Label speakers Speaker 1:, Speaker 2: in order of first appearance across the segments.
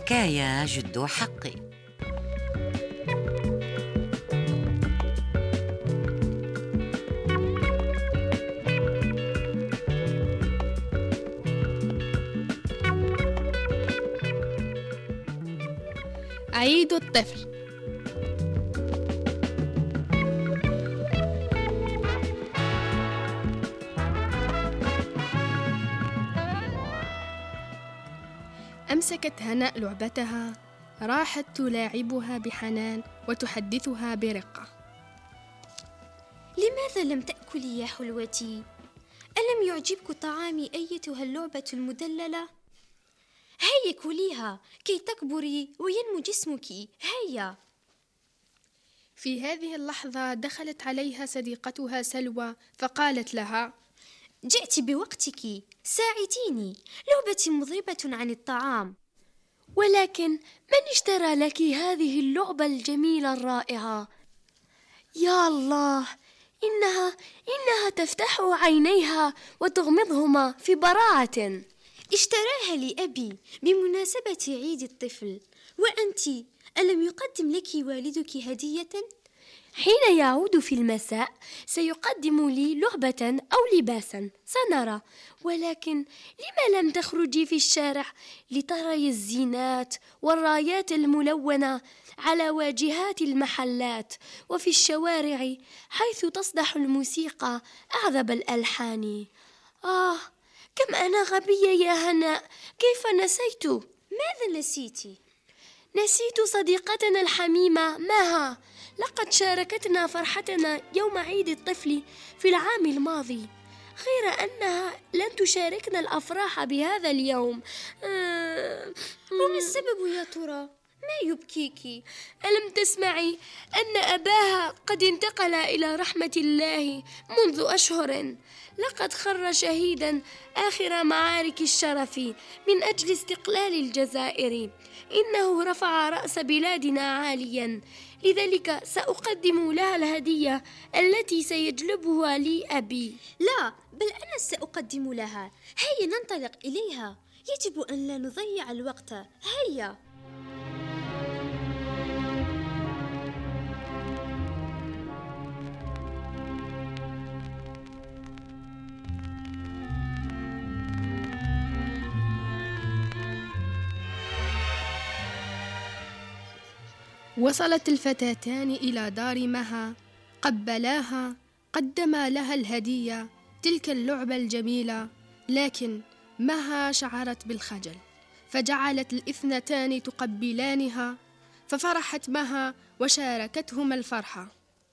Speaker 1: حكاية جد حقي.
Speaker 2: عيد الطفل. أمسكت هناء لعبتها، راحت تلاعبها بحنان وتحدثها برقة.
Speaker 3: لماذا لم تأكلي يا حلوتي؟ ألم يعجبك طعامي أيتها اللعبة المدللة؟ هيا كليها كي تكبري وينمو جسمك، هيا.
Speaker 2: في هذه اللحظة دخلت عليها صديقتها سلوى فقالت لها:
Speaker 3: جئت بوقتك، ساعديني، لعبتي مضيبة عن الطعام.
Speaker 4: ولكن من اشترى لك هذه اللعبة الجميلة الرائعة؟ يا الله، إنها تفتح عينيها وتغمضهما في براعة.
Speaker 3: اشتراها لي أبي بمناسبة عيد الطفل. وأنت ألم يقدم لك والدك هدية؟
Speaker 4: حين يعود في المساء سيقدم لي لعبة أو لباسا، سنرى. ولكن لما لم تخرجي في الشارع لتري الزينات والرايات الملونة على واجهات المحلات وفي الشوارع حيث تصدح الموسيقى أعذب الألحان؟ كم أنا غبية يا هناء، كيف نسيت؟
Speaker 3: ماذا نسيتي؟
Speaker 4: نسيت صديقتنا الحميمة مها، لقد شاركتنا فرحتنا يوم عيد الطفل في العام الماضي، غير أنها لن تشاركنا الأفراح بهذا اليوم.
Speaker 3: وما السبب يا ترى؟ ما يبكيك؟
Speaker 4: ألم تسمعي أن أباها قد انتقل إلى رحمة الله منذ أشهر؟ لقد خر شهيدا آخر معارك الشرف من أجل استقلال الجزائر. إنه رفع رأس بلادنا عاليا، لذلك سأقدم لها الهدية التي سيجلبها لي أبي.
Speaker 3: لا، بل أنا سأقدم لها. هيا ننطلق إليها، يجب أن لا نضيع الوقت، هيا.
Speaker 2: وصلت الفتاتان إلى دار مها، قبلاها، قدما لها الهدية، تلك اللعبة الجميلة. لكن مها شعرت بالخجل، فجعلت الاثنتان تقبلانها، ففرحت مها وشاركتهما الفرحة.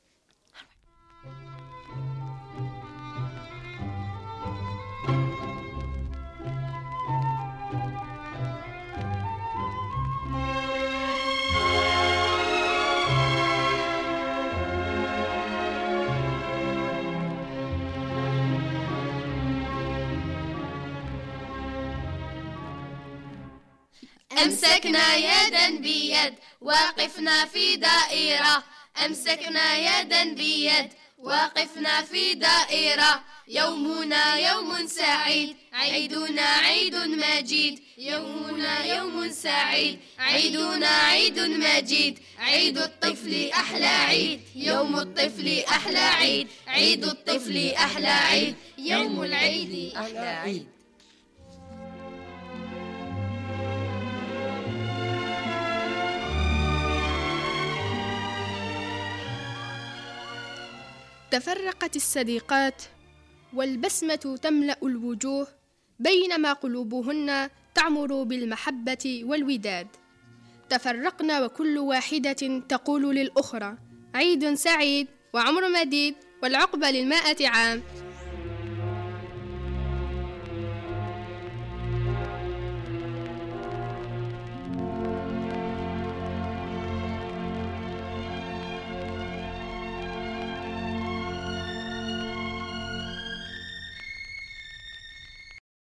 Speaker 5: أمسكنا يدا بيد وقفنا في دائرة، أمسكنا يدا بيد وقفنا في دائرة. يومنا يوم سعيد، عيدنا عيد مجيد. يومنا يوم سعيد، عيدنا عيد مجيد. عيد الطفل أحلى عيد، يوم الطفل أحلى عيد. عيد الطفل أحلى عيد، يوم العيد أحلى عيد.
Speaker 2: تفرقت الصديقات والبسمة تملأ الوجوه، بينما قلوبهن تعمر بالمحبة والوداد. تفرقن وكل واحدة تقول للأخرى: عيد سعيد وعمر مديد والعقبة لل100 عام.